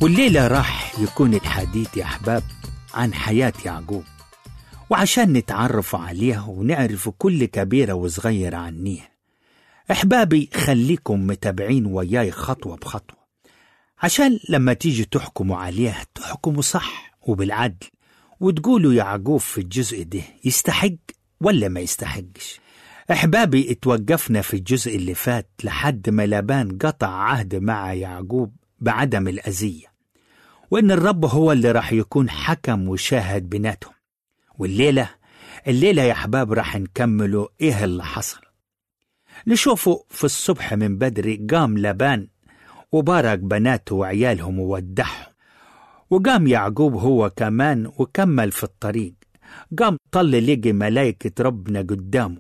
والليلة راح يكون الحديث يا أحباب عن حياة يعقوب، وعشان نتعرف عليه ونعرف كل كبيرة وصغيرة عنيه. أحبابي خليكم متابعين وياي خطوة بخطوة، عشان لما تيجي تحكموا عليه تحكموا صح وبالعدل، وتقولوا يعقوب في الجزء ده يستحق ولا ما يستحقش. أحبابي اتوقفنا في الجزء اللي فات لحد ما لابان قطع عهد مع يعقوب بعدم الأذية، وإن الرب هو اللي راح يكون حكم وشاهد بيناتهم. والليلة يا أحباب راح نكملوا إيه اللي حصل. نشوفوا في الصبح من بدري قام لابان وبارك بناته وعيالهم وودعهم، وقام يعقوب هو كمان وكمل في الطريق. قام طل لقي ملايكة ربنا قدامه،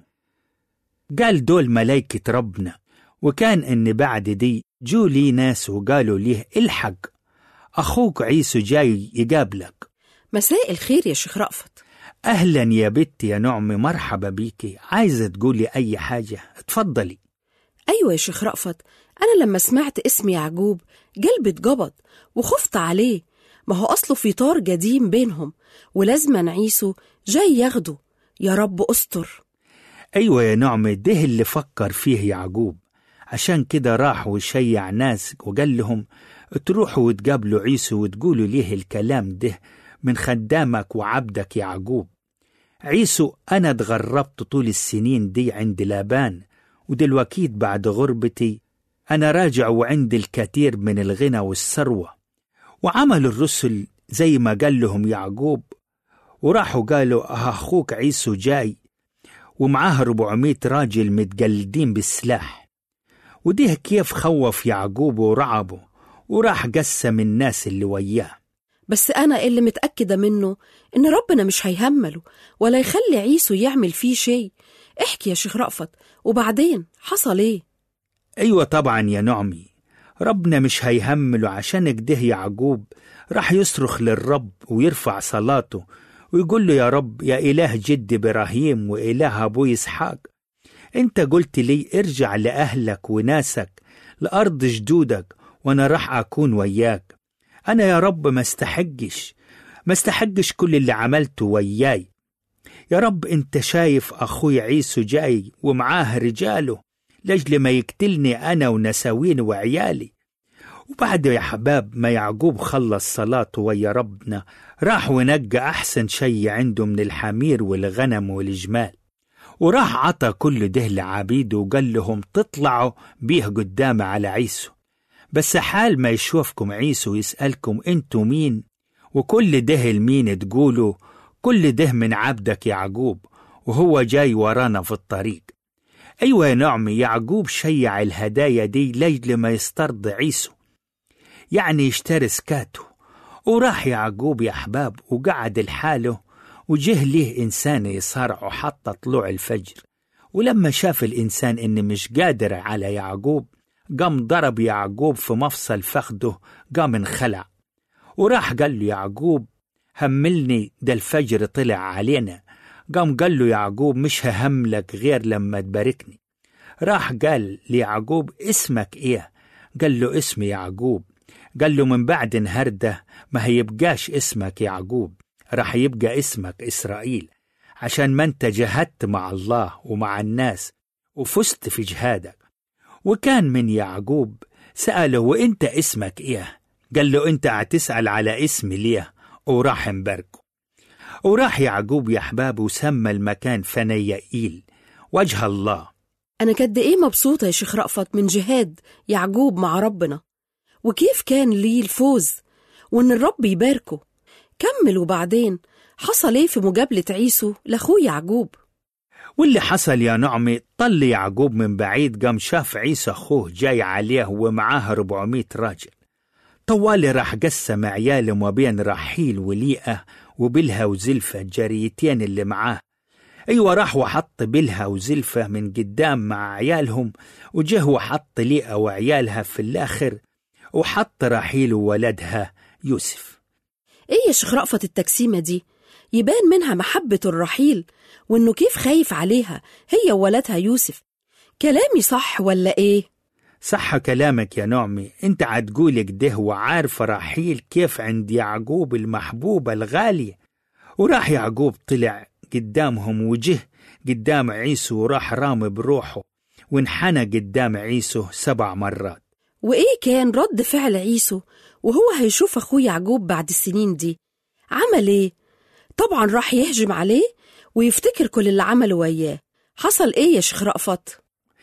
قال دول ملايكة ربنا. وكان إن بعد دي جو لي ناس وقالوا ليه الحق أخوك عيسو جاي يقابلك. مساء الخير يا شيخ رأفت. أهلا يا بنتي يا نعمي، مرحبا بيكي، عايزة تقولي أي حاجة اتفضلي. أيوة يا شيخ رأفت، أنا لما سمعت اسم يعقوب قلبي اتجبض وخفت عليه، ما هو أصله في طار قديم بينهم ولازما عيسو جاي ياخده. يا رب أستر. أيوة يا نعمي، ده اللي فكر فيه يعقوب، عشان كده راح وشيع ناس وقال لهم تروحوا وتقابلوا عيسو وتقولوا ليه الكلام ده من خدامك وعبدك يعقوب. عيسو أنا اتغربت طول السنين دي عند لابان، ودلوقتي بعد غربتي أنا راجع وعندي الكثير من الغنى والثروة. وعمل الرسل زي ما قال لهم يعقوب، وراحوا قالوا أخوك عيسو جاي ومعاه 400 راجل متجلدين بالسلاح. وده كيف خوف يعقوب ورعبه، وراح قسم الناس اللي وياه. بس أنا اللي متأكدة منه إن ربنا مش هيهمله ولا يخلي عيسو يعمل فيه شيء. احكي يا شيخ رأفت، وبعدين حصل ايه؟ أيوة طبعا يا نعمي، ربنا مش هيهمله. عشان كده يعقوب راح يصرخ للرب ويرفع صلاته ويقول له يا رب يا إله جد إبراهيم وإله أبو إسحاق، أنت قلت لي ارجع لأهلك وناسك لأرض جدودك وأنا راح أكون وياك. أنا يا رب ما استحقش كل اللي عملته وياي. يا رب أنت شايف أخوي عيسو جاي ومعاه رجاله لأجل ما يقتلني أنا ونساوين وعيالي. وبعد يا حباب ما يعقوب خلص صلاته ويا ربنا، راح ونقى أحسن شيء عنده من الحمير والغنم والجمال، وراح عطى كل ده لعبيده وقال لهم تطلعوا بيه قدام على عيسو، بس حال ما يشوفكم عيسو يسألكم انتوا مين وكل ده المين تقولوا كل ده من عبدك يعقوب وهو جاي ورانا في الطريق. أيوة يا نعمي، يعقوب شيع الهدايا دي لجل ما يسترضي عيسو، يعني يشتري سكاته. وراح يعقوب يا أحباب وقعد لحاله، وجه له إنسان يصارعه حتى طلوع الفجر. ولما شاف الإنسان إن مش قادر على يعقوب، قام ضرب يعقوب في مفصل فخده، قام انخلع. وراح قال له يعقوب هملني، ده الفجر طلع علينا. قام قال له يعقوب مش ههملك غير لما تباركني. راح قال ليعقوب اسمك ايه؟ قال له اسمي يعقوب. قال له من بعد النهارده ما هيبقاش اسمك يعقوب، راح يبقى اسمك إسرائيل، عشان ما انت جهدت مع الله ومع الناس وفزت في جهادك. وكان من يعقوب سأله وانت اسمك ايه؟ قال له انت هتسأل على اسمي ليه؟ وراح مباركه. وراح يعقوب يا أحباب وسمى المكان فنيائيل، وجه الله. أنا قد إيه مبسوطة يا شيخ رأفت من جهاد يعقوب مع ربنا، وكيف كان ليه الفوز وإن الرب يباركه. كمل، وبعدين حصل إيه في مقابلة عيسو لأخوه يعقوب؟ واللي حصل يا نعمي، طل يعقوب من بعيد، قام شاف عيسو أخوه جاي عليه ومعاه 400 راجل. طوالي راح قسم عياله ما بين رحيل وليئة وبلها وزلفة جاريتين اللي معاه. أيوة، راح وحط بلها وزلفة من قدام مع عيالهم، وجه وحط ليئة وعيالها في الآخر، وحط رحيل وولدها يوسف. إيه يا شيخ رأفت التقسيمة دي؟ يبان منها محبة الرحيل وإنه كيف خايف عليها هي وولدها يوسف. كلامي صح ولا إيه؟ صح كلامك يا نعمي، انت عتقول كده وعارفة راحيل كيف عند يعقوب المحبوبة الغالية. وراح يعقوب طلع قدامهم وجه قدام عيسو وراح رامي بروحه وانحنى قدام عيسو 7 مرات. وإيه كان رد فعل عيسو وهو هيشوف أخوه يعقوب بعد السنين دي؟ عمل إيه؟ طبعا راح يهجم عليه ويفتكر كل اللي عمله وياه. حصل إيه يا شيخ رأفت؟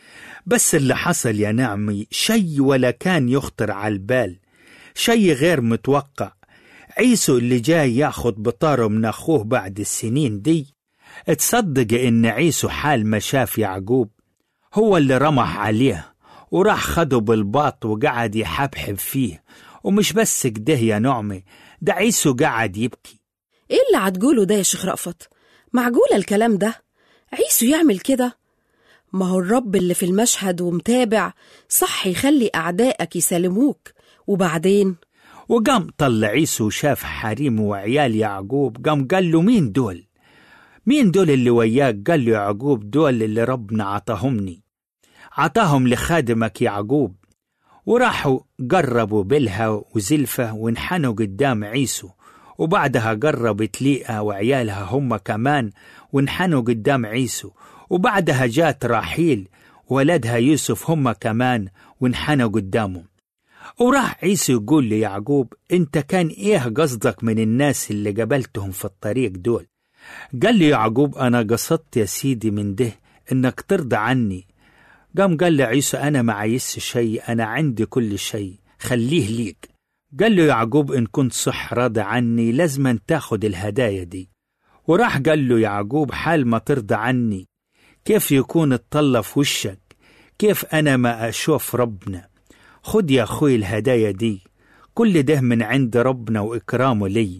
بس اللي حصل يا نعمي شي ولا كان يخطر على البال، شي غير متوقع. عيسو اللي جاي ياخد بطاره من أخوه بعد السنين دي، تصدق إن عيسو حال ما شاف يعقوب هو اللي رمح عليه وراح خده بالباط وقعد يحبحب فيه. ومش بس كده يا نعمي، ده عيسو قعد يبكي. إيه اللي عتقوله ده يا شيخ رأفت؟ معقولة الكلام ده؟ عيسو يعمل كده؟ ما هو الرب اللي في المشهد ومتابع، صح يخلي أعدائك يسالموك. وبعدين وقام طلع عيسو وشاف حريم وعيال يعقوب، قام قال له مين دول؟ مين دول اللي وياك؟ قال له يعقوب دول اللي ربنا عطاهمني، عطاهم لخادمك يعقوب. وراحوا قربوا بلها وزلفة وانحنوا قدام عيسو، وبعدها قربت ليئة وعيالها هم كمان وانحنوا قدام عيسو، وبعدها جات راحيل ولدها يوسف هم كمان وانحنوا قدامه. وراح عيسو يقول ليعقوب انت كان ايه قصدك من الناس اللي قابلتهم في الطريق دول؟ قال لي يعقوب انا قصدت يا سيدي من ده انك ترضى عني. قام قال له عيسو انا ما عايز شيء، انا عندي كل شيء، خليه ليك. قال له يعقوب ان كنت صح راضي عني لازم تاخد الهدايا دي. وراح قال له يعقوب حال ما ترضى عني كيف يكون الطلة في وشك؟ كيف انا ما اشوف ربنا؟ خد يا أخوي الهدايا دي، كل ده من عند ربنا وإكرامه لي.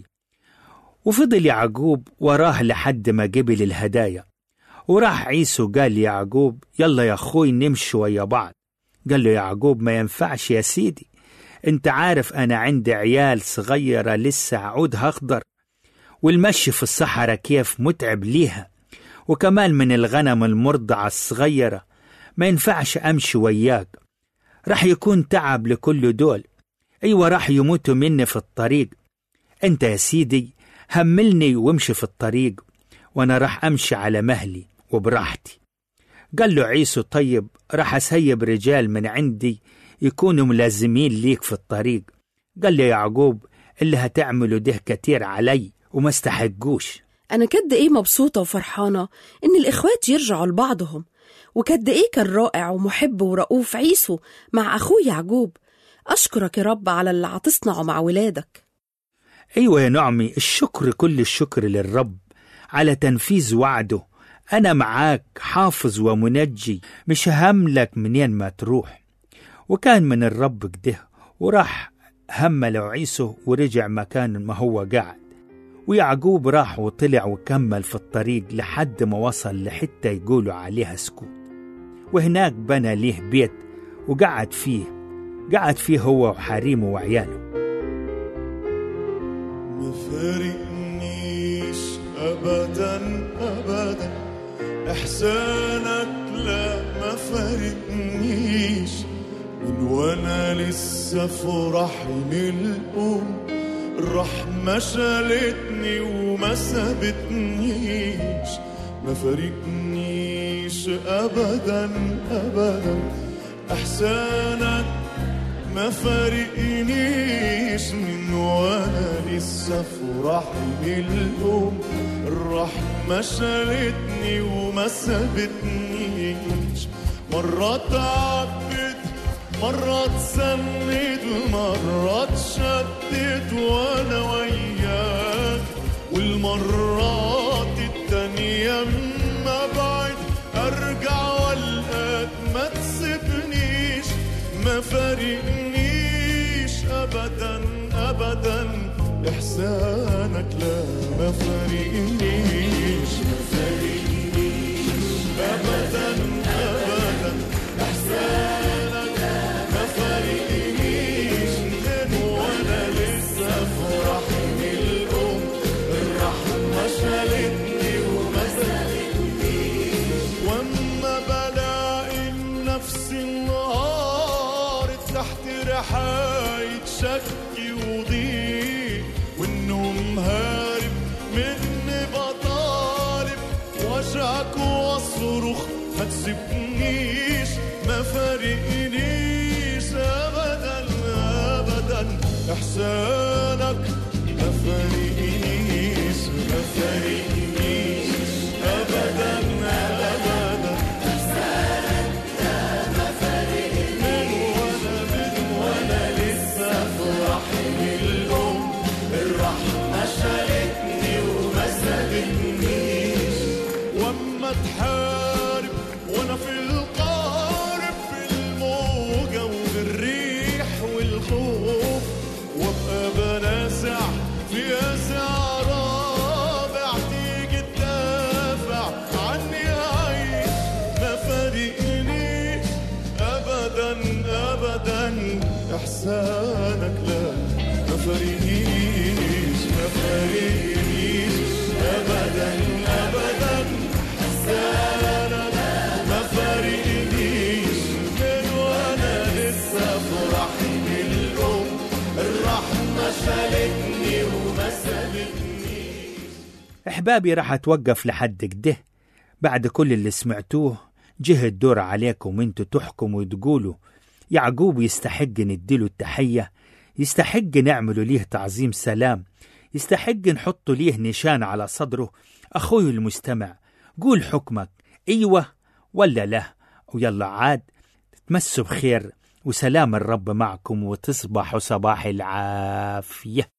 وفضل يعقوب وراه لحد ما قبل الهدايا. وراح عيسو قال يعقوب يلا يا أخوي نمشي ويا بعض. قال له يعقوب ما ينفعش يا سيدي، انت عارف أنا عندي عيال صغيرة لسه عودها أخضر، والمشي في الصحراء كيف متعب ليها، وكمان من الغنم المرضعة الصغيرة ما ينفعش أمشي وياك، راح يكون تعب لكل دول. أيوة راح يموتوا مني في الطريق. أنت يا سيدي هملني وامشي في الطريق وأنا راح أمشي على مهلي وبراحتي. قال له عيسو طيب راح أسيب رجال من عندي يكونوا ملازمين ليك في الطريق. قال له يعقوب اللي هتعمله ده كتير علي وما استحقوش. أنا كد إيه مبسوطة وفرحانة إن الإخوات يرجعوا لبعضهم، وكد إيه كان رائع ومحب ورؤوف عيسو مع أخوه يعقوب. أشكرك يا رب على اللي عتصنعه مع ولادك. أيوة يا نعمي، الشكر كل الشكر للرب على تنفيذ وعده. أنا معاك حافظ ومنجي، مش هملك منين ما تروح. وكان من الرب كده، وراح همل عيسو ورجع مكان ما هو قاعد. ويعقوب راح وطلع وكمل في الطريق لحد ما وصل لحتة يقولوا عليها سكوت، وهناك بنى ليه بيت وقعد فيه هو وحريمه وعياله. ما فارقنيش أبدا أبدا إحسانك، لا ما فارقنيش من وأنا لسه في رحم الأم. الرحمة شالتني وما سابتنيش، ما فارقنيش أبدا أبدا إحسانك، ما فارقنيش من وانا لسه في رحم الأم. الرحمة شالتني وما سابتنيش، مرة تعبت مرة تسند مرة تشدد وانا وياك، والمرات التانية ما بعد ارجع والقاك، ما تسيبنيش ما فارقنيش ابدا ابدا احسانك، لا ما فارقنيش ما فارقنيش ابدا ابدا احسانك، ما فارقنيش من وانا لسه في رحم الام. الرحمة شالتني وما سابتنيش، واما بلاقي نفسي النهار بحكي وضيق وإنه مهارب مني بطالب وجعك واصرخ ما تسيبنيش ما فارقنيش أبدا أبدا إحسانك ما فارقنيش ما فارقنيش أبدا أبدا إحسانك ما فارقنيش من وأنا لسه في رحم الأم الرحمة شالتني وما سابتنيش وأما تحارب وأنا في القارب في الموجة والريح والخوف وابقى بنازع في أزع رابع تيجي تدافع عني عايش ما فارقنيش أبدا أبدا إحسانك لا ما فارقنيش ما فارقنيش أبدا أبدا إحسانك ما فارقنيش من وأنا لسه في رحم الأم الرحمة شالتني وما سابتنيش. أحبابي راح أتوقف لحد كده. بعد كل اللي سمعتوه جه الدور عليكم انتوا تحكموا وتقولوا يعقوب يستحق نديله التحية، يستحق نعمله ليه تعظيم سلام، يستحق نحطه ليه نشان على صدره. أخوي المستمع قول حكمك، أيوة ولا لا؟ ويلا عاد تمسوا بخير وسلام الرب معكم وتصبحوا صباح العافية.